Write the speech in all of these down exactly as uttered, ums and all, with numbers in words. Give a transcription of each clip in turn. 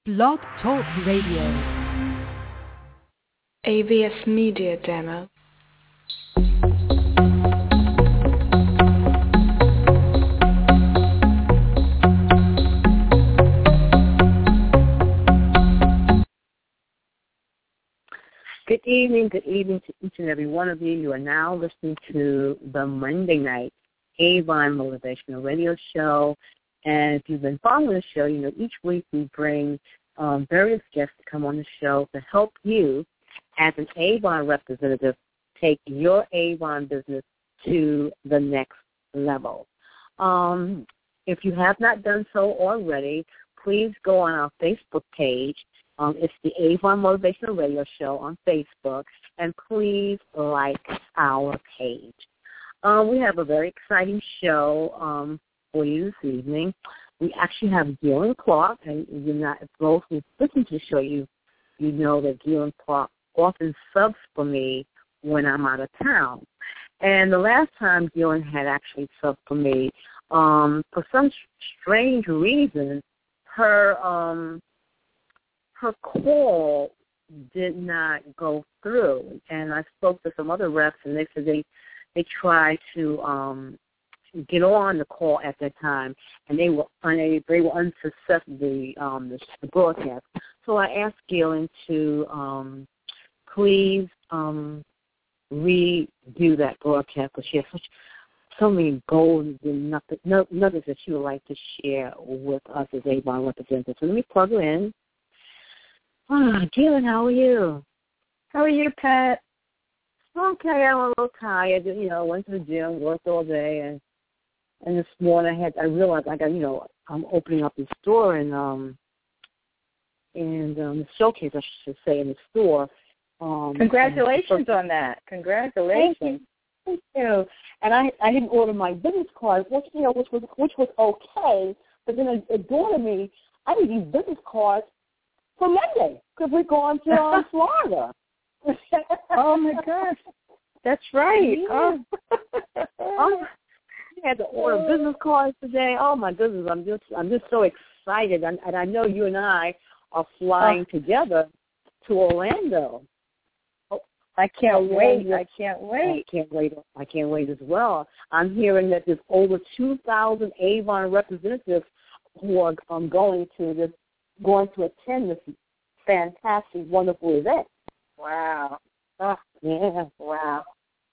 Blog Talk Radio. A V S Media Demo. Good evening, good evening to each and every one of you. You are now listening to the Monday night Avon Motivational Radio Show. And if you've been following the show, you know each week we bring um, various guests to come on the show to help you as an Avon representative take your Avon business to the next level. Um, if you have not done so already, please go on our Facebook page. Um, it's the Avon Motivational Radio Show on Facebook, and please like our page. Um, we have a very exciting show um, for you this evening. We actually have Gillian Clark, and you're not, those who listen to the show, you you know that Gillian Clark often subs for me when I'm out of town. And the last time Gillian had actually subbed for me, um, for some strange reason, her um, her call did not go through. And I spoke to some other reps, and they said they they tried to um, get on the call at that time, and they were unable, they were unsuccessful, the, um, the, the broadcast. So I asked Gillian to um, please um, redo that broadcast, because she has such so many goals and nothing, no, nothing that she would like to share with us as Avon representatives. So let me plug her in. Ah, Gillian, how are you? How are you, Pat? Okay, I'm a little tired. You know, went to the gym, worked all day, and and this morning I had I realized I got you know I'm opening up the store and um and um the showcase I should say in the store. Um, Congratulations on that! Congratulations. Thank you. Thank you. And I I didn't order my business cards, which you know which was which was okay, but then it, it dawned on me I need these business cards for Monday because we're going to um, Florida. Oh my gosh, that's right. Yeah. Oh. I had to order business cards today. Oh my goodness, I'm just I'm just so excited, and, and I know you and I are flying oh. together to Orlando. Oh, I can't wait! I can't wait! I can't wait! I can't wait as well. I'm hearing that there's over two thousand Avon representatives who are um, going to this, going to attend this fantastic, wonderful event. Wow! Oh, yeah! Wow!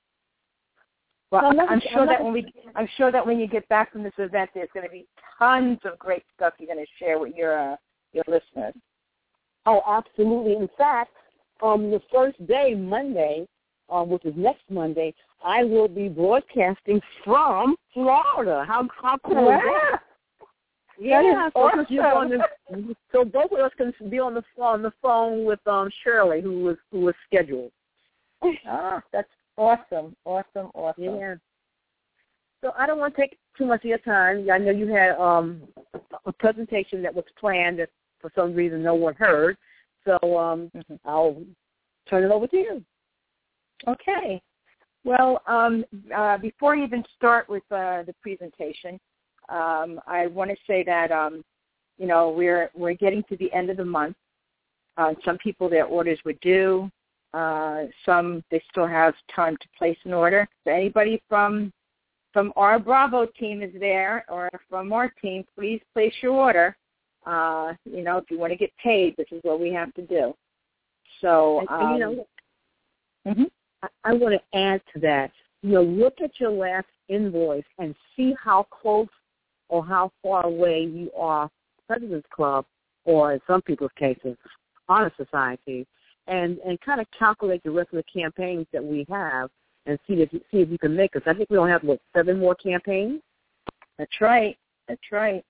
Well, no, I'm sure that when we, I'm sure that when you get back from this event, there's going to be tons of great stuff you're going to share with your uh, your listeners. Oh, absolutely! In fact, um, the first day, Monday, um, which is next Monday, I will be broadcasting from Florida. How how cool wow. is that? Yeah, so, awesome. you're on the, so both of us can be on the on the phone with um Shirley, who was who was scheduled. Oh, that's awesome, awesome, awesome. Yeah. So I don't want to take too much of your time. I know you had um a presentation that was planned that for some reason no one heard. So um mm-hmm. I'll turn it over to you. Okay. Well, um, uh, before I even start with uh, the presentation, um, I want to say that um, you know we're we're getting to the end of the month. Uh, some people, their orders were due. Uh, some they still have time to place an order. So anybody from from our Bravo team is there, or from our team, please place your order. Uh, you know, if you want to get paid, this is what we have to do. So, um, and, you know, mm-hmm. I, I want to add to that. You know, look at your last invoice and see how close or how far away you are from President's Club, or in some people's cases, Honor Society. And, and kind of calculate the rest of the campaigns that we have and see if see if you can make us. I think we don't have, what, seven more campaigns? That's right. That's right.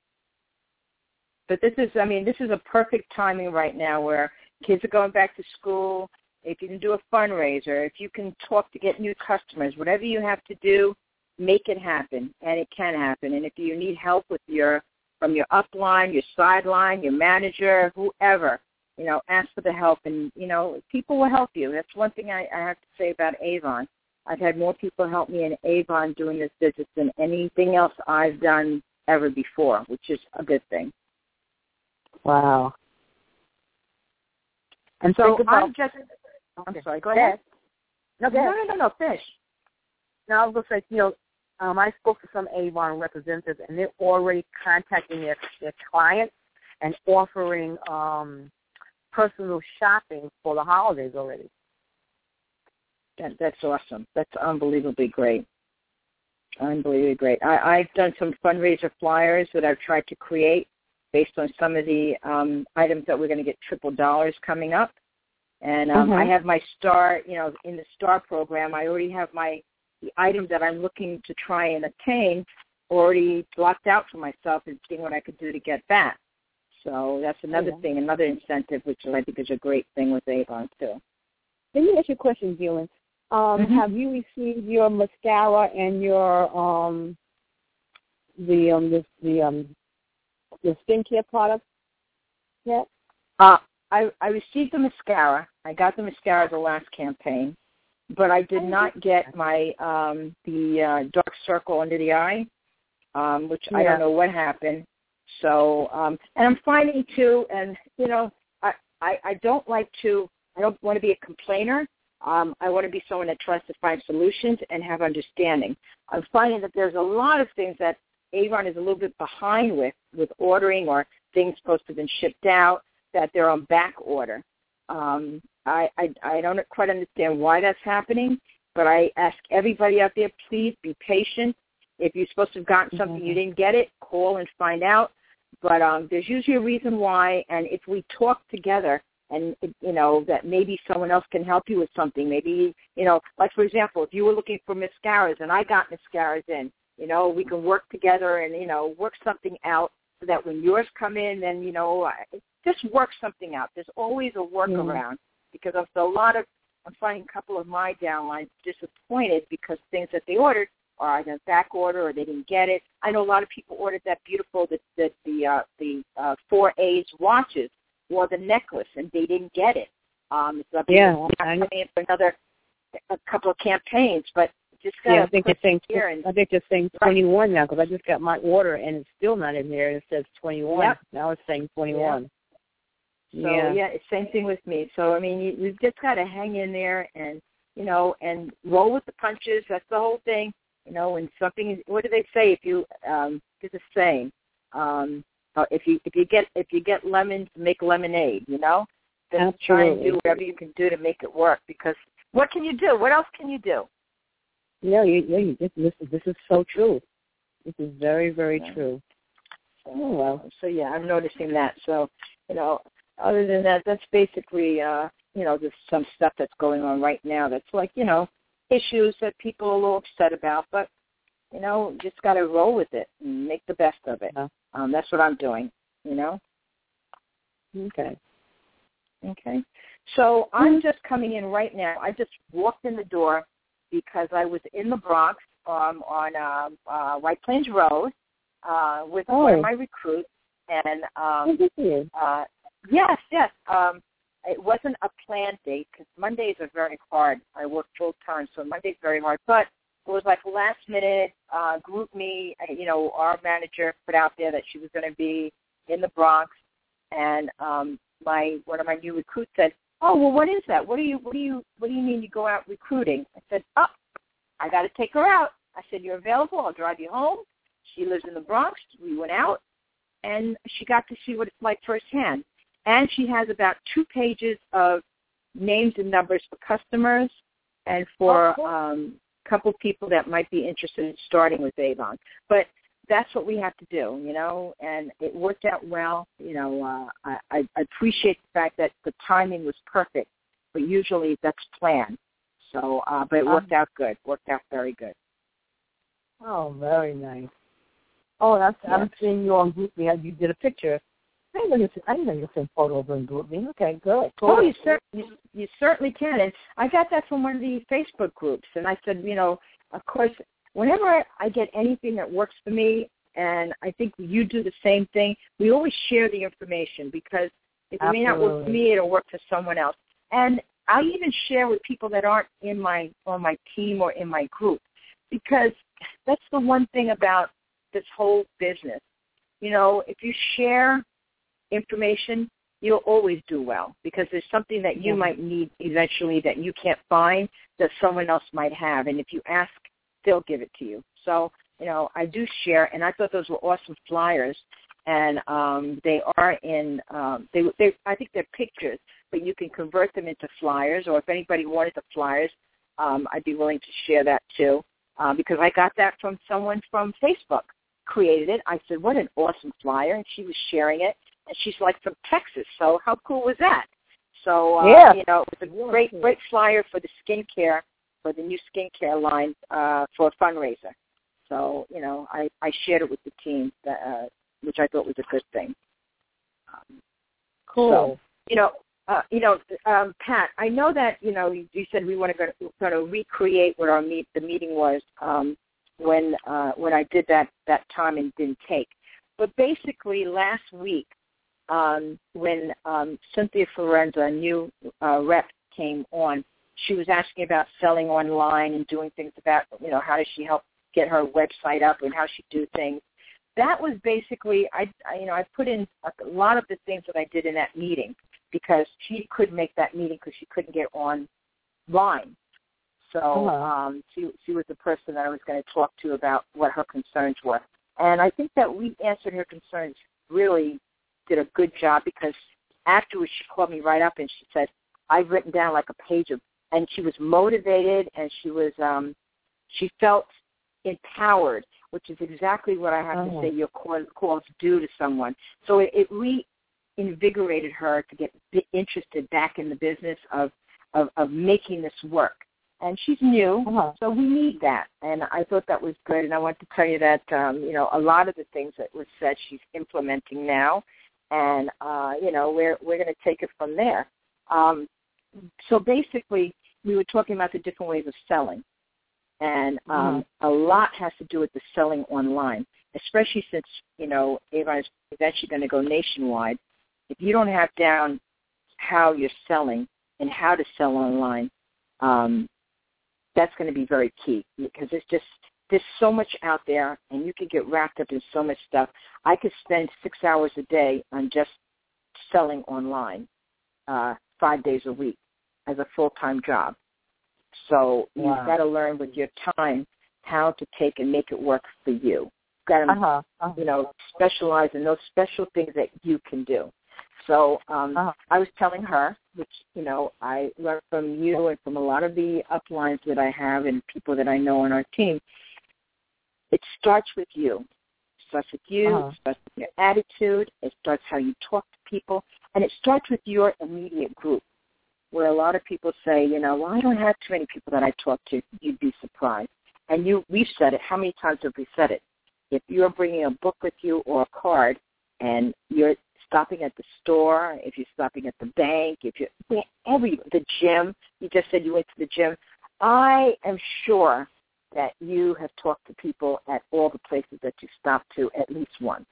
But this is, I mean, this is a perfect timing right now where kids are going back to school. If you can do a fundraiser, if you can talk to get new customers, whatever you have to do, make it happen, and it can happen. And if you need help with your, from your upline, your sideline, your manager, whoever, you know, ask for the help, and, you know, people will help you. That's one thing I, I have to say about Avon. I've had more people help me in Avon doing this business than anything else I've done ever before, which is a good thing. Wow. And so think about, I'm just, I'm okay. sorry, go ahead. No, go ahead. No, no, no, no, finish. Now, I was going to say, you know, um, I spoke to some Avon representatives, and they're already contacting their, their clients and offering um, personal shopping for the holidays already. That, that's awesome. That's unbelievably great. Unbelievably great. I, I've done some fundraiser flyers that I've tried to create based on some of the um, items that we're going to get triple dollars coming up. And um, mm-hmm. I have my STAR, you know, in the STAR program, I already have my the items that I'm looking to try and attain already blocked out for myself and seeing what I could do to get that. So that's another yeah. thing, another incentive, which I think is a great thing with Avon, too. Let me ask you a question, Gillian. Um, mm-hmm. Have you received your mascara and your um, the um, the, the um, the skincare products yet? Uh, I, I received the mascara. I got the mascara the last campaign, but I did not get my um, the uh, dark circle under the eye, um, which yeah. I don't know what happened. So, um, and I'm finding too, and you know, I, I, I don't like to, I don't want to be a complainer. Um, I want to be someone that tries to find solutions and have understanding. I'm finding that there's a lot of things that Avon is a little bit behind with, with ordering or things supposed to have been shipped out, that they're on back order. Um, I, I, I don't quite understand why that's happening, but I ask everybody out there, please be patient. If you're supposed to have gotten something, mm-hmm. you didn't get it, call and find out. But um, there's usually a reason why, and if we talk together, and, you know, that maybe someone else can help you with something. Maybe, you know, like, for example, if you were looking for mascaras and I got mascaras in, you know, we can work together and, you know, work something out so that when yours come in, then, you know, just work something out. There's always a workaround mm-hmm. because of a lot of, I'm finding a couple of my downlines disappointed because things that they ordered are either back order or they didn't get it. I know a lot of people ordered that beautiful, the, the, the, uh, the uh, four A's watches or the necklace, and they didn't get it. Um, so yeah, I'm coming in for another a couple of campaigns, but just got yeah, I think to it's saying here and, I think it's saying twenty-one now because I just got my order and it's still not in there. It says twenty-one. Yep. Now it's saying twenty-one. Yep. So yeah, yeah, it's same thing with me. So I mean, you, you've just got to hang in there and you know and roll with the punches. That's the whole thing. You know, when something is, what do they say? If you um, there's a saying. Um, Uh, if you if you get if you get lemons, make lemonade. You know, then absolutely. try and do whatever you can do to make it work. Because what can you do? What else can you do? No, you, you this, this is this is so true. This is very very yeah. true. Oh well. So yeah, I'm noticing that. So you know, other than that, that's basically uh, you know, there's some stuff that's going on right now. That's like you know, issues that people are a little upset about, but you know, just got to roll with it and make the best of it. Yeah. Um, that's what I'm doing, you know. Okay. Okay. So I'm just coming in right now. I just walked in the door because I was in the Bronx um, on uh, uh, White Plains Road uh, with oh. one of my recruits. And um, you. uh, yes, yes. Um, it wasn't a planned date because Mondays are very hard. I work full time, so Monday's very hard. But it was like last minute, uh, group me, you know, our manager put out there that she was going to be in the Bronx, and um, my one of my new recruits said, "Oh, well, what is that? What do you, what do you, what do you mean you go out recruiting?" I said, "Oh, I got to take her out." I said, "You're available? I'll drive you home." She lives in the Bronx. We went out, and she got to see what it's like firsthand. And she has about two pages of names and numbers for customers and for oh, cool. um, couple people that might be interested in starting with Avon. But that's what we have to do, you know, and it worked out well. You know, uh, I, I appreciate the fact that the timing was perfect, but usually that's planned. So, uh, but it worked um, out good, worked out very good. Oh, very nice. Oh, that's, yeah. I'm seeing you on GroupMe. You did a picture. I didn't know you, I didn't know you sent photos on GroupMe. Okay, good. Cool. Oh, you, cer- you, you certainly can. And I got that from one of the Facebook groups. And I said, you know, of course, whenever I, I get anything that works for me, and I think you do the same thing, we always share the information because if it may not work for me, it'll work for someone else. And I even share with people that aren't in my on my team or in my group because that's the one thing about this whole business. You know, if you share information, you'll always do well because there's something that you yeah. might need eventually that you can't find that someone else might have. And if you ask, they'll give it to you. So, you know, I do share, and I thought those were awesome flyers. And um, they are in, um, they, they, I think they're pictures, but you can convert them into flyers, or if anybody wanted the flyers, um, I'd be willing to share that too, uh, because I got that from someone from Facebook, created it. I said, what an awesome flyer, and she was sharing it, and she's like from Texas, so how cool was that? So, uh, yeah. you know, it was a great, great flyer for the skincare, for the new skincare line uh, for a fundraiser. So, you know, I, I shared it with the team, that, uh, which I thought was a good thing. Um, cool. So, you know, uh, you know, um, Pat, I know that, you know, you, you said we want to go, going to recreate what our meet, the meeting was um, when uh, when I did that, that time and didn't take. But basically last week um, when um, Cynthia Florenza, a new uh, rep, came on, she was asking about selling online and doing things about, you know, how does she help get her website up and how she do things. That was basically, I, I, you know, I put in a lot of the things that I did in that meeting because she couldn't make that meeting because she couldn't get online. So uh-huh. um, she, she was the person that I was going to talk to about what her concerns were. And I think that we answered her concerns, really did a good job because afterwards she called me right up and she said, I've written down like a page of, and she was motivated and she was, um, she felt empowered, which is exactly what I have oh. to say your calls do to someone. So it, it reinvigorated her to get interested back in the business of, of, of making this work. And she's new, uh-huh. so we need that. And I thought that was good. And I want to tell you that, um, you know, a lot of the things that was said she's implementing now. And, uh, you know, we're, we're going to take it from there. Um, so basically, we were talking about the different ways of selling. And um, mm-hmm. a lot has to do with the selling online, especially since, you know, Avon is eventually going to go nationwide. If you don't have down how you're selling and how to sell online, um, that's going to be very key because it's just, there's so much out there and you can get wrapped up in so much stuff. I could spend six hours a day on just selling online uh, five days a week as a full-time job. So wow. you've got to learn with your time how to take and make it work for you. You've got to, uh-huh. Uh-huh. you know, specialize in those special things that you can do. So um, uh-huh. I was telling her, which, you know, I learned from you and from a lot of the uplines that I have and people that I know on our team, it starts with you. It starts with you. Uh-huh. It starts with your attitude. It starts how you talk to people. And it starts with your immediate group. Where a lot of people say, you know, well, I don't have too many people that I talk to. You'd be surprised. And you, we've said it. How many times have we said it? If you're bringing a book with you or a card and you're stopping at the store, if you're stopping at the bank, if you're every the gym, you just said you went to the gym, I am sure that you have talked to people at all the places that you stopped to at least once.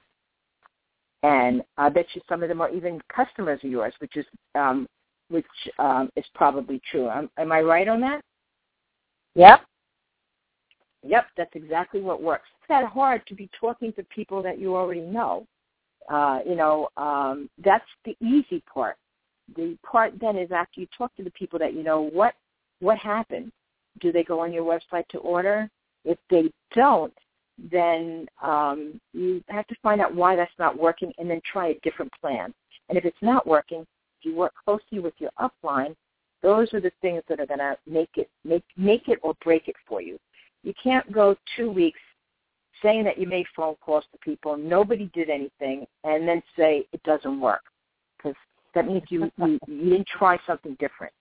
And I bet you some of them are even customers of yours, which is um, which um, is probably true. Am, am I right on that? Yep. Yep, that's exactly what works. It's not hard to be talking to people that you already know. Uh, you know, um, that's the easy part. The part then is after you talk to the people that you know, what what happened? Do they go on your website to order? If they don't, then um, you have to find out why that's not working and then try a different plan. And if it's not working, if you work closely with your upline, those are the things that are going to make it make make it or break it for you. You can't go two weeks saying that you made phone calls to people, nobody did anything, and then say it doesn't work, because that means you, you you didn't try something different.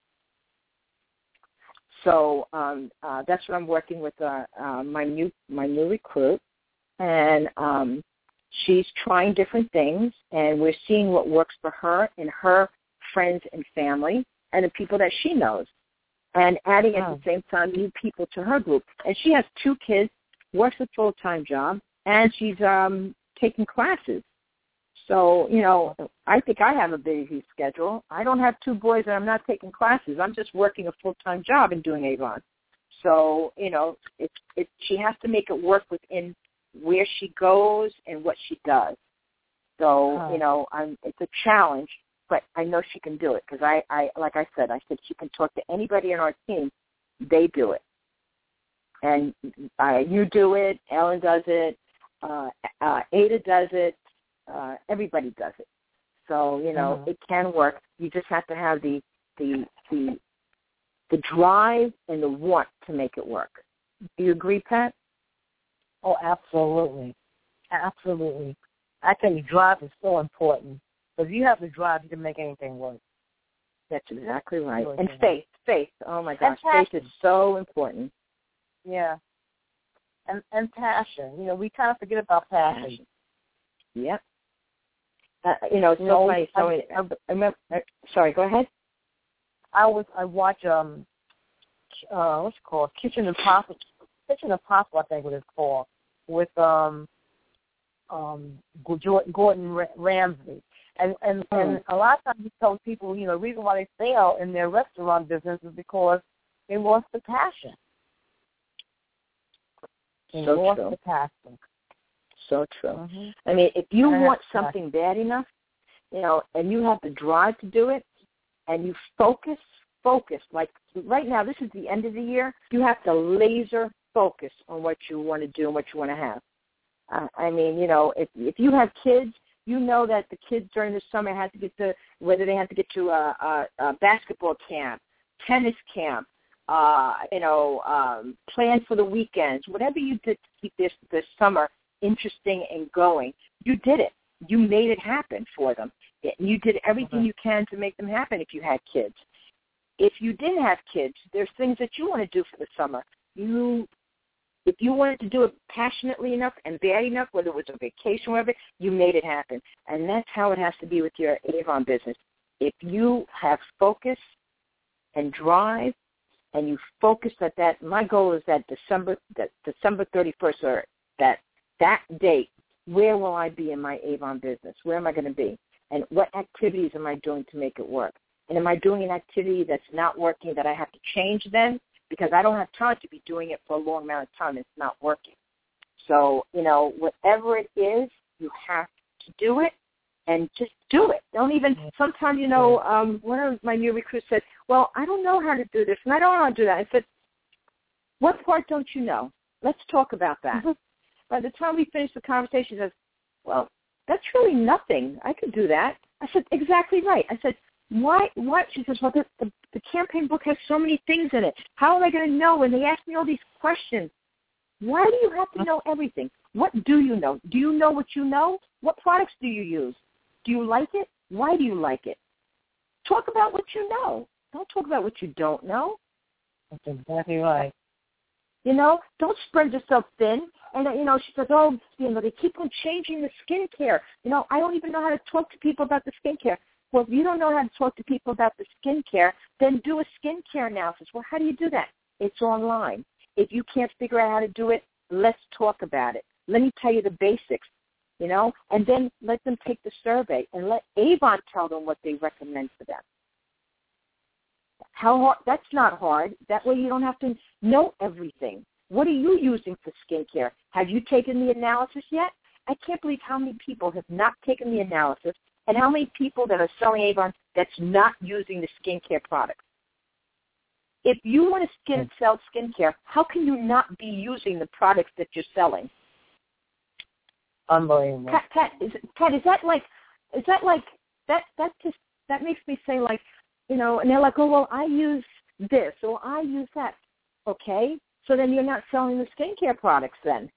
So um, uh, that's what I'm working with uh, uh, my new my new recruit, and um, she's trying different things, and we're seeing what works for her and her friends and family and the people that she knows, and adding at oh. the same time new people to her group. And she has two kids, works a full-time job, and she's um, taking classes. So, you know, I think I have a busy schedule. I don't have two boys and I'm not taking classes. I'm just working a full-time job and doing Avon. So, you know, it, it, she has to make it work within where she goes and what she does. So, oh. you know, I'm, it's a challenge, but I know she can do it because I, I, like I said, I said she can talk to anybody in our team. They do it. And uh, you do it, Ellen does it, uh, uh, Ada does it, uh, everybody does it. So, you know, mm-hmm. it can work. You just have to have the, the, the, the drive and the want to make it work. Do you agree, Pat? Oh, absolutely. Absolutely. I tell you, drive is so important. Because if you have the drive, you can make anything work. That's exactly right. And faith, faith. Oh, my gosh, faith is so important. Yeah. And and passion. You know, we kind of forget about passion. passion. Yep. Uh, you know, it's so no, funny. So I, I, I remember, uh, sorry, go ahead. I was I watch um uh what's it called Kitchen Impossible Kitchen Impossible I think what it's called with um um Gordon Ramsay and and, mm. and a lot of times he tells people, you know, the reason why they fail in their restaurant business is because they lost the passion. They so lost true. the passion. So true. Mm-hmm. I mean, if you and want something bad enough, you know, and you have the drive to do it, and you focus, focus. Like right now, this is the end of the year. You have to laser focus on what you want to do and what you want to have. Uh, I mean, you know, if if you have kids, you know that the kids during the summer have to get to, whether they have to get to a, a, a basketball camp, tennis camp, uh, you know, um, plan for the weekends, whatever you did to keep this this summer interesting and going, you did it. You made it happen for them. You did everything mm-hmm. you can to make them happen if you had kids. If you didn't have kids, there's things that you want to do for the summer. You, if you wanted to do it passionately enough and bad enough, whether it was a vacation or whatever, you made it happen. And that's how it has to be with your Avon business. If you have focus and drive and you focus at that, my goal is that December, that December thirty-first or that that date, where will I be in my Avon business? Where am I going to be? And what activities am I doing to make it work? And am I doing an activity that's not working that I have to change then? Because I don't have time to be doing it for a long amount of time. It's not working. So, you know, whatever it is, you have to do it and just do it. Don't even, sometimes, you know, um, one of my new recruits said, well, I don't know how to do this, and I don't want to do that. I said, what part don't you know? Let's talk about that. By the time we finished the conversation, he says, well, that's really nothing. I could do that. I said, exactly right. I said, why? What? She says, well, the, the, the campaign book has so many things in it. How am I going to know when they ask me all these questions? Why do you have to know everything? What do you know? Do you know what you know? What products do you use? Do you like it? Why do you like it? Talk about what you know. Don't talk about what you don't know. That's exactly right. You know, don't spread yourself thin. And, you know, she says, oh, you know, they keep on changing the skincare. You know, I don't even know how to talk to people about the skincare. Well, if you don't know how to talk to people about the skincare, then do a skincare analysis. Well, how do you do that? It's online. If you can't figure out how to do it, let's talk about it. Let me tell you the basics, you know, and then let them take the survey and let Avon tell them what they recommend for them. How hard? That's not hard. That way you don't have to know everything. What are you using for skincare? Have you taken the analysis yet? I can't believe how many people have not taken the analysis and how many people that are selling Avon that's not using the skincare products. If you want to skin sell skincare, how can you not be using the products that you're selling? Unbelievable. Pat, Pat, is, Pat, is that like, is that like, that, that just, that makes me say like, you know, and they're like, oh, well, I use this or I use that. Okay. So then you're not selling the skincare products then.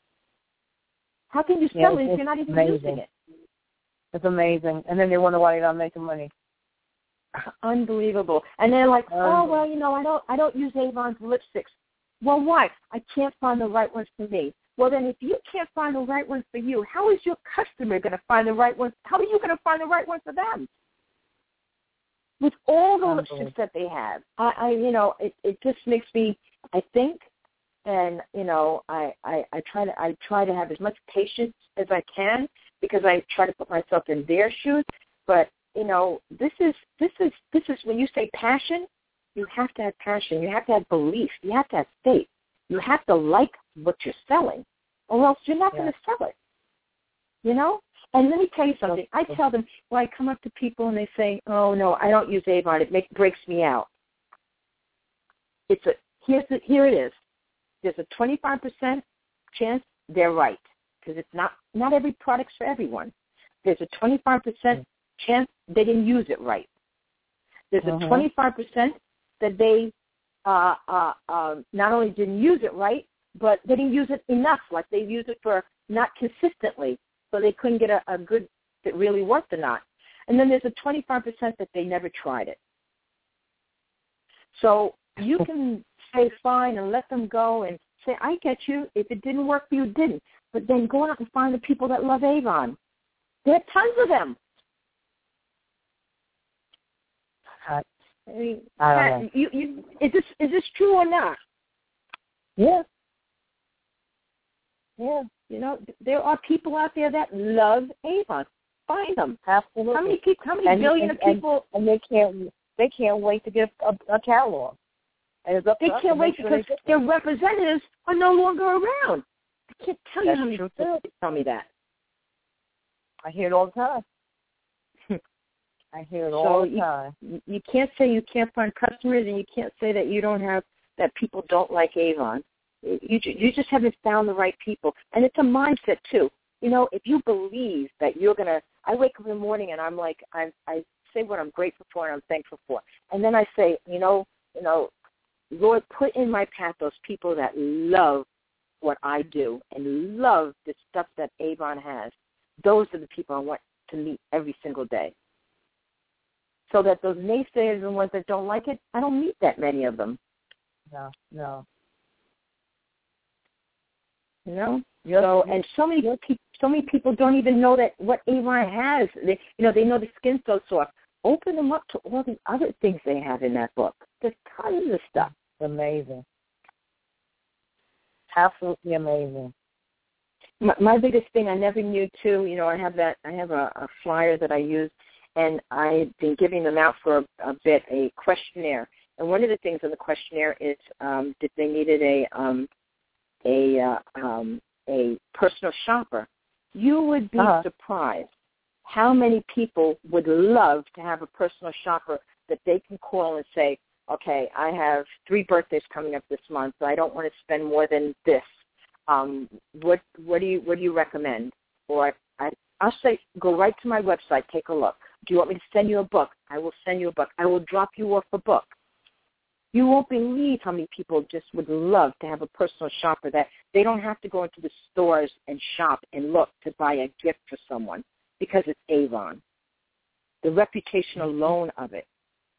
How can you sell yeah, it if you're not even amazing. using it? It's amazing. And then they wonder why they're not making money. Unbelievable. And they're like, oh, well, you know, I don't I don't use Avon's lipsticks. Well, why? I can't find the right ones for me. Well, then if you can't find the right ones for you, how is your customer going to find the right ones? How are you going to find the right ones for them? With all the lipsticks that they have, I, I you know, it, it just makes me, I think, and you know, I, I, I try to I try to have as much patience as I can because I try to put myself in their shoes. But you know, this is this is this is when you say passion, you have to have passion. You have to have belief. You have to have faith. You have to like what you're selling, or else you're not yeah. going to sell it. you know? And let me tell you something. I tell them, well, I come up to people and they say, oh, no, I don't use Avon. It make, breaks me out. It's a here's the, Here it is. There's a twenty-five percent chance they're right because it's not, not every product's for everyone. There's a twenty-five percent chance they didn't use it right. There's a uh-huh. twenty-five percent that they uh, uh, uh, not only didn't use it right, but they didn't use it enough, like they used it for not consistently, so they couldn't get a, a good that really worked or not. And then there's a twenty-five percent that they never tried it. So you can say fine and let them go and say, I get you. If it didn't work for you, it didn't. But then go out and find the people that love Avon. There are tons of them. I, I mean, I don't Pat, know. You, you, is this is this true or not? Yeah. Yeah. You know, there are people out there that love Avon. Find them. Absolutely. How many people? How many and, billion and, of people? And, and they can't. They can't wait to get a, a catalog. And it's up they to us can't to wait make sure because they their representatives are no longer around. I can't tell you That's how many true, people tell me that. I hear it all the time. I hear it so all the you, time. You can't say you can't find customers, and you can't say that you don't have that people don't like Avon. You you just haven't found the right people, and it's a mindset too. You know, if you believe that you're gonna, I wake up in the morning and I'm like, I I say what I'm grateful for and I'm thankful for, and then I say, you know, you know, Lord, put in my path those people that love what I do and love the stuff that Avon has. Those are the people I want to meet every single day. So that those naysayers and the ones that don't like it, I don't meet that many of them. No, no. You know? You're, so and so many people, so many people don't even know that what Avon has. They, you know, they know the skin's so soft. Open them up to all the other things they have in that book. There's tons of stuff. Amazing. Absolutely amazing. My, my biggest thing I never knew too. You know, I have that. I have a, a flyer that I use, and I've been giving them out for a, a bit. A questionnaire, and one of the things in the questionnaire is um, that they needed a um, a uh, um, a personal shopper. You would be uh-huh. surprised how many people would love to have a personal shopper that they can call and say, okay, I have three birthdays coming up this month, so I don't want to spend more than this. Um, what what do you what do you recommend? Or I, I'll say, go right to my website, take a look. Do you want me to send you a book? I will send you a book. I will drop you off a book. You won't believe how many people just would love to have a personal shopper that they don't have to go into the stores and shop and look to buy a gift for someone because it's Avon. The reputation alone of it.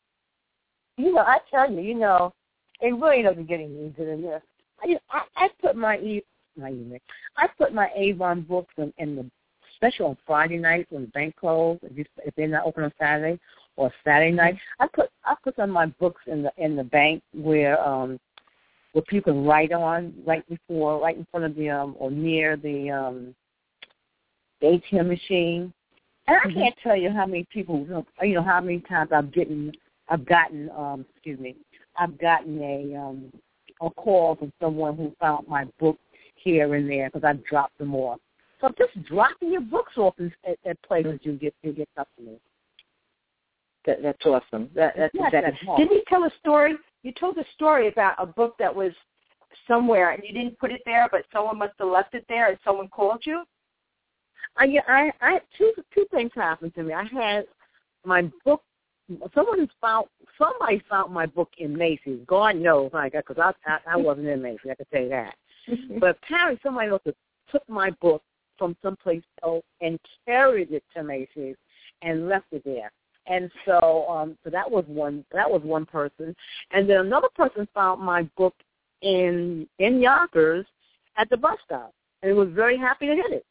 You know, I tell you, you know, it really doesn't get any easier than this. I, I, I put my e my email. I put my Avon books in, in the special on Friday nights when the bank closed. If, you, if they're not open on Saturday or Saturday night, I put I put some of my books in the in the bank where um where people can write on right before, right in front of the um or near the um the A T M machine. And I can't tell you how many people, you know, how many times I've gotten I've gotten um excuse me I've gotten a um a call from someone who found my book here and there because I dropped them off. So just dropping your books off at, at places you get you get customers. That, that's awesome. That, that's Not exactly. that hard. Didn't you tell a story? You told a story about a book that was somewhere and you didn't put it there, but someone must have left it there and someone called you? I, yeah, I, I two two things happened to me. I had my book. Someone found somebody found my book in Macy's. God knows, like, because I, I I wasn't in Macy's. I can tell you that. But apparently, somebody else took my book from someplace else and carried it to Macy's and left it there. And so, um, so that was one. That was one person. And then another person found my book in in Yonkers at the bus stop, and was very happy to get it.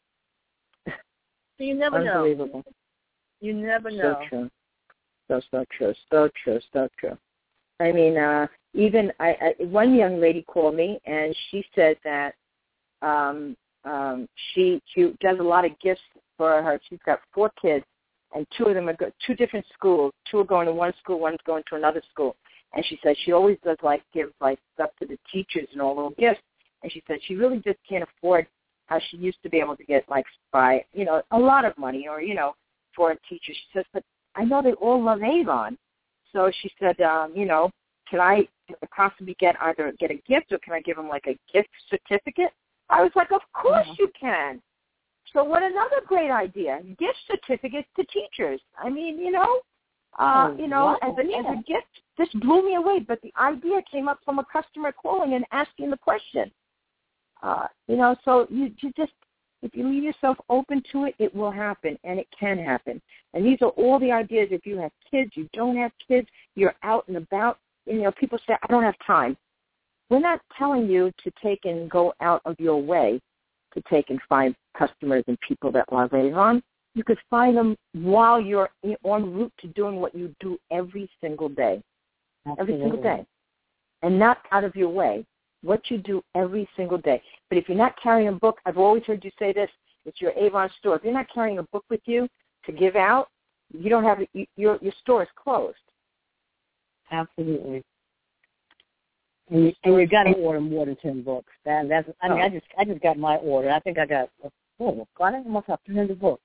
So you never know. Unbelievable. You never know. So true. So, so true. So true. So true. I mean, uh, even I, I, one young lady called me, and she said that um, um, she she does a lot of gifts for her. She's got four kids, and two of them are go- two different schools. Two are going to one school, one's going to another school. And she said she always does like give like stuff to the teachers and all little gifts. And she said she really just can't afford how she used to be able to get, like, by, you know, a lot of money or, you know, for a teacher. She says, but I know they all love Avon. So she said, um, you know, can I possibly get either get a gift or can I give them, like, a gift certificate? I was like, of course yeah. you can. So what another great idea, gift certificates to teachers. I mean, you know, uh, oh, you know, wow. as, a, yeah. as a gift, this blew me away. But the idea came up from a customer calling and asking the question. Uh, you know, so you, you just, if you leave yourself open to it, it will happen, and it can happen. And these are all the ideas. If you have kids, you don't have kids, you're out and about. You know, people say, I don't have time. We're not telling you to take and go out of your way to take and find customers and people that love Avon. You could find them while you're en route to doing what you do every single day. Absolutely. Every single day. And not out of your way. What you do every single day. But if you're not carrying a book, I've always heard you say this, it's your Avon store. If you're not carrying a book with you to give out, you don't have you, your your store is closed. Absolutely. And you, and you got to order more than ten books. That, that's. I mean, oh. I just I just got my order. I think I got. Oh God, I must have three hundred books.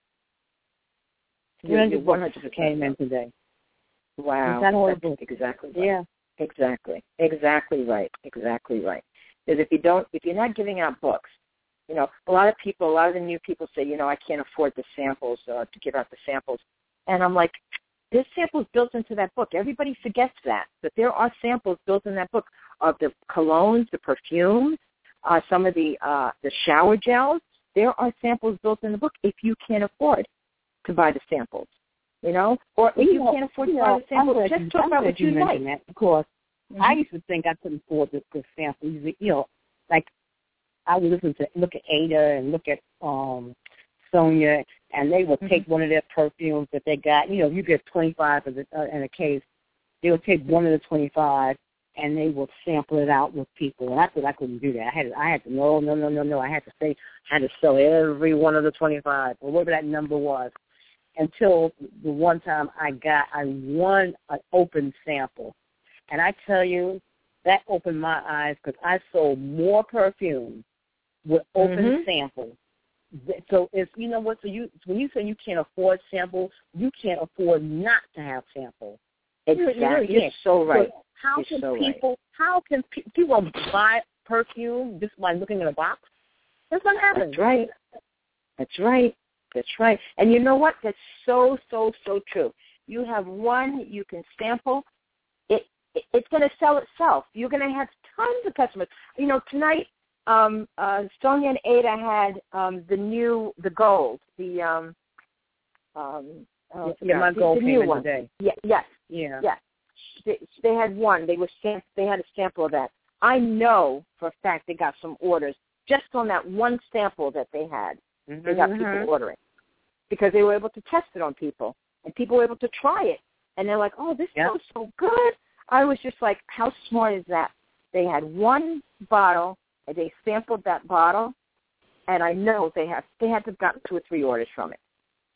Three hundred books came in today. Wow, got order books. Exactly. Right. Yeah. Exactly. Exactly right. Exactly right. Because if you don't, if you're not giving out books, you know, a lot of people, a lot of the new people say, you know, I can't afford the samples uh, to give out the samples, and I'm like, there's samples built into that book. Everybody forgets that, but there are samples built in that book of the colognes, the perfumes, uh, some of the uh, the shower gels. There are samples built in the book if you can't afford to buy the samples. You know, or if you, you can't afford to buy the samples, just talk about what you like. That because mm-hmm. I used to think I couldn't afford the, the samples. You know, like I would listen to look at Ada and look at um, Sonia, and they would mm-hmm. take one of their perfumes that they got. You know, you get twenty-five in, the, uh, in a case. They would take one of the twenty-five and they would sample it out with people. And I said I couldn't do that. I had, I had to no, no, no, no, no. I had to say, I had to sell every one of the twenty-five or whatever that number was. Until the one time I got, I won an open sample. And I tell you, that opened my eyes because I sold more perfume with open mm-hmm. samples. So if you know what, so you when you say you can't afford samples, you can't afford not to have samples. Exactly. You're, you're, you're so right. So how you're can so people? Right. How can pe- people buy perfume just by looking at a box? That's not happening. That's right. That's right. That's right. And you know what? That's so, so, so true. You have one you can sample. It, it It's going to sell itself. You're going to have tons of customers. You know, tonight, um, uh, Sonia and Ada had um, the new, the gold, the, um, um, oh, yeah, my the, gold the came new in one. today. Yeah, yes. Yeah. Yes. They, they had one. They were sam- They had a sample of that. I know for a fact they got some orders just on that one sample that they had. Mm-hmm. They got people ordering because they were able to test it on people, and people were able to try it. And they're like, oh, this yep. smells so good. I was just like, how smart is that? They had one bottle, and they sampled that bottle, and I know they have they had to have gotten two or three orders from it.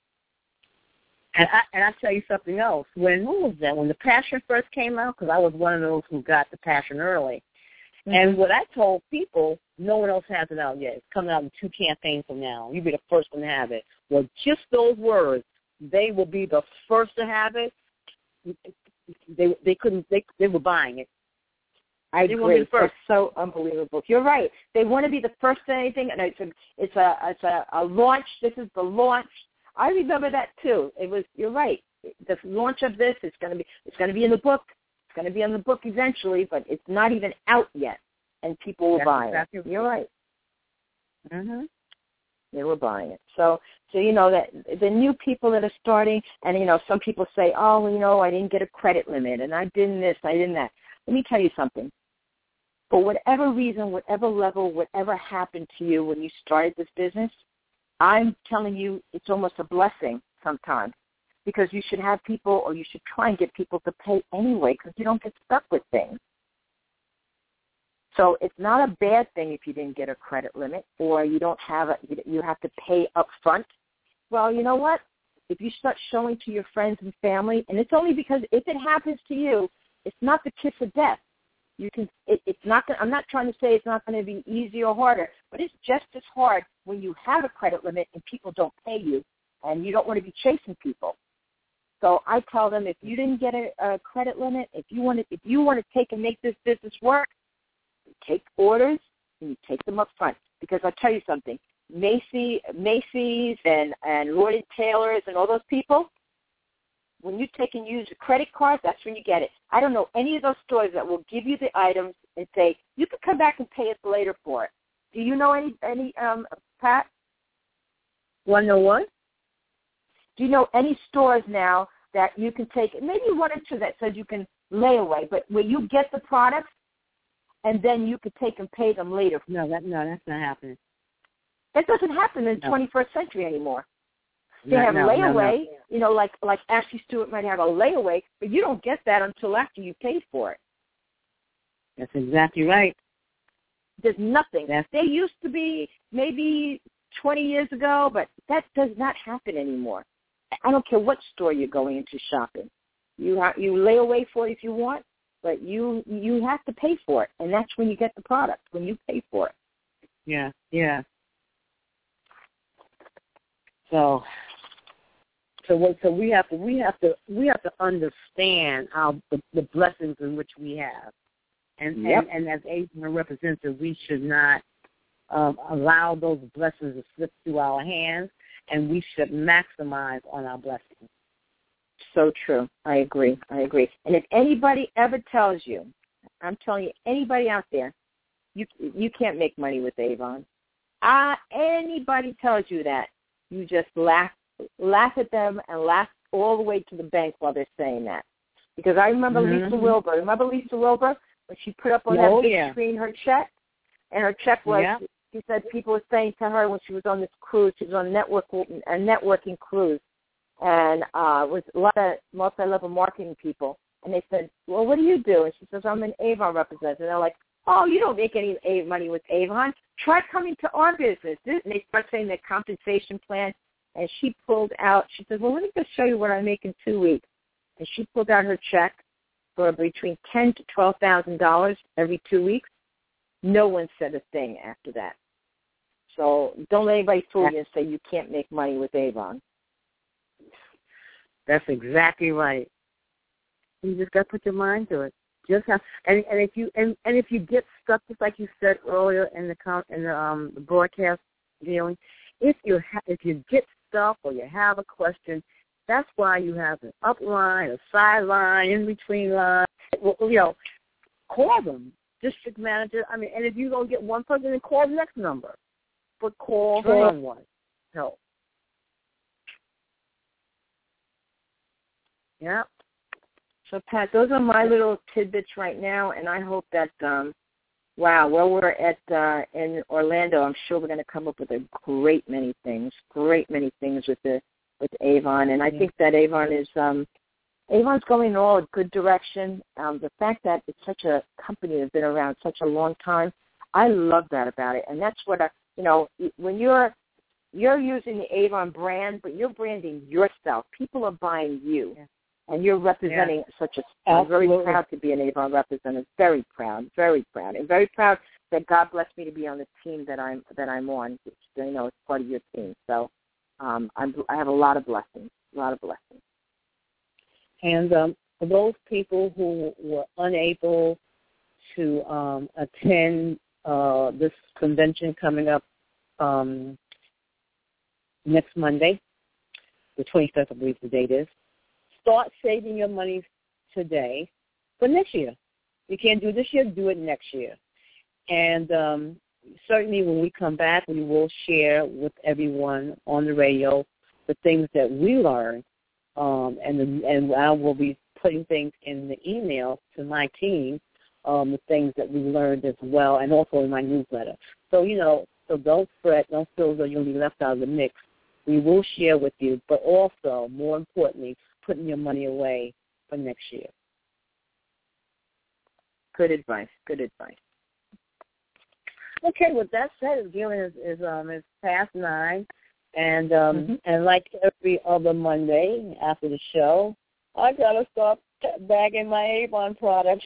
And I and I tell you something else. When who was that? When the Passion first came out, because I was one of those who got the Passion early. Mm-hmm. And what I told people, no one else has it out yet. It's coming out in two campaigns from now. You'll be the first one to have it. Well, just those words, they will be the first to have it. They they couldn't they they were buying it. I they agree. It's first. So unbelievable. You're right. They want to be the first to anything, and it's a it's a it's a, a launch. This is the launch. I remember that too. It was. You're right. The launch of this is going to be. It's going to be in the book. It's going to be in the book eventually, but it's not even out yet, and people will That's buy exactly it. You're right. Mhm. They were buying it. So, so you know that the new people that are starting, and you know, some people say, oh, you know, I didn't get a credit limit, and I didn't this, I didn't that. Let me tell you something. For whatever reason, whatever level, whatever happened to you when you started this business, I'm telling you, it's almost a blessing sometimes, because you should have people, or you should try and get people to pay anyway, because you don't get stuck with things. So it's not a bad thing if you didn't get a credit limit, or you don't have a, you have to pay up front. Well, you know what? If you start showing to your friends and family, and it's only because if it happens to you, it's not the kiss of death. You can. It, it's not. Gonna, I'm not trying to say it's not going to be easier or harder, but it's just as hard when you have a credit limit and people don't pay you, and you don't want to be chasing people. So I tell them, if you didn't get a, a credit limit, if you want to, if you want to take and make this business work, take orders and you take them up front. Because I'll tell you something, Macy, Macy's and and Lord and Taylor's and all those people, when you take and use a credit card, that's when you get it. I don't know any of those stores that will give you the items and say you can come back and pay us later for it. Do you know any any um Pat? Want to know what? Do you know any stores now that you can take, maybe one or two that says you can lay away, but where you get the products and then you could take and pay them later? No, that no, that's not happening. That doesn't happen in the no. twenty-first century anymore. They no, have no, layaway, no, no. you know, like like Ashley Stewart might have a layaway, but you don't get that until after you pay for it. That's exactly right. There's nothing. That's they used to be maybe twenty years ago, but that does not happen anymore. I don't care what store you're going into shopping. You ha- you lay away for it if you want, but you you have to pay for it, and that's when you get the product, when you pay for it. Yeah, yeah. So, so what? So we have to we have to we have to understand our the, the blessings in which we have, and yep. and, and as Asian representative, we should not um, allow those blessings to slip through our hands. And we should maximize on our blessings. So true. I agree. I agree. And if anybody ever tells you, I'm telling you, anybody out there, you you can't make money with Avon. Uh, anybody tells you that, you just laugh laugh at them and laugh all the way to the bank while they're saying that. Because I remember mm-hmm. Lisa Wilbur. Remember Lisa Wilbur when she put up on oh, that big yeah. screen her check, and her check was. Yeah. She said people were saying to her when she was on this cruise, she was on a, network, a networking cruise, and uh, with a lot of multi-level marketing people. And they said, well, what do you do? And she says, I'm an Avon representative. And they're like, oh, you don't make any money with Avon. Try coming to our business. And they start saying their compensation plan. And she pulled out, she said, well, let me just show you what I make in two weeks. And she pulled out her check for between ten thousand to twelve thousand dollars every two weeks. No one said a thing after that. So don't let anybody fool you and say you can't make money with Avon. That's exactly right. You just got to put your mind to it. Just have, and, and if you and, and if you get stuck, just like you said earlier in the in the, um, the broadcast dealing, if you ha- if you get stuck or you have a question, that's why you have an upline, a sideline, in between line. Well, you know, call them. District manager, I mean, and if you don't get one person, then call the next number. But call sure. someone. Help. Yeah. So, Pat, those are my little tidbits right now, and I hope that, um, wow, while we're at uh, in Orlando, I'm sure we're going to come up with a great many things, great many things with the with Avon, and I yeah. think that Avon is um, Avon's going in all a good direction. Um, the fact that it's such a company that's been around such a long time, I love that about it. And that's what, I, you know, when you're you're using the Avon brand, but you're branding yourself. People are buying you, yeah. and you're representing yeah. such a. I'm very proud to be an Avon representative. Very proud, very proud, and very proud that God blessed me to be on the team that I'm that I'm on. Which, you know, it's part of your team. So um, I'm, I have a lot of blessings, a lot of blessings. And um, for those people who were unable to um, attend uh, this convention coming up um, next Monday, the twenty-fifth, I believe the date is, start saving your money today for next year. You can't do this year, do it next year. And um, certainly when we come back, we will share with everyone on the radio the things that we learned. Um, and the, and I will be putting things in the email to my team, um, the things that we learned as well, and also in my newsletter. So, you know, so don't fret, don't feel that you'll be left out of the mix. We will share with you, but also, more importantly, putting your money away for next year. Good advice, good advice. Okay, with that said, again, is, is, um, it's past nine. And um, mm-hmm. and like every other Monday after the show, I gotta start bagging my Avon product.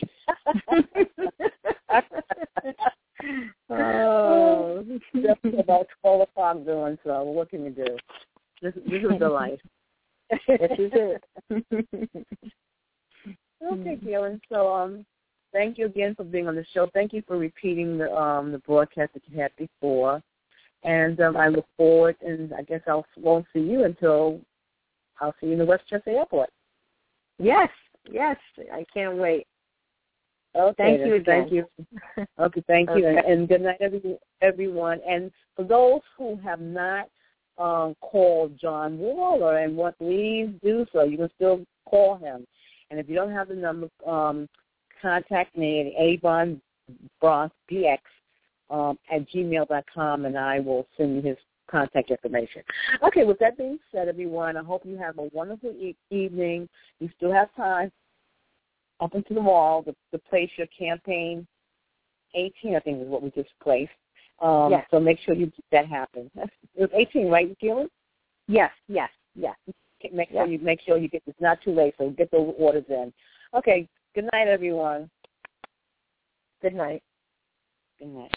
Oh, just about twelve o'clock doing so. What can you do? This, this is the life. This is it. Okay, Galen. So, um, thank you again for being on the show. Thank you for repeating the um the broadcast that you had before, and um, I look forward. And I guess I won't see you until I'll see you in the Westchester Airport. Yes, yes, I can't wait. Okay, thank then. you again. Thank you. Okay, thank you, Okay. and, and good night, every, everyone. And for those who have not um, called John Waller and want, please do so. You can still call him. And if you don't have the number, um, contact me at Avon Bronx B X um, at gmail dot com, and I will send you his contact information. Okay, with that being said, everyone, I hope you have a wonderful e- evening. You still have time up into the mall to, to place your campaign eighteen, I think is what we just placed. Um, yes. So make sure you get that happen. It was eighteen, right, Gillen? Yes, yes, yes. Make yes. sure you make sure you get. It's not too late, so get the orders in. Okay. Good night, everyone. Good night. Good night.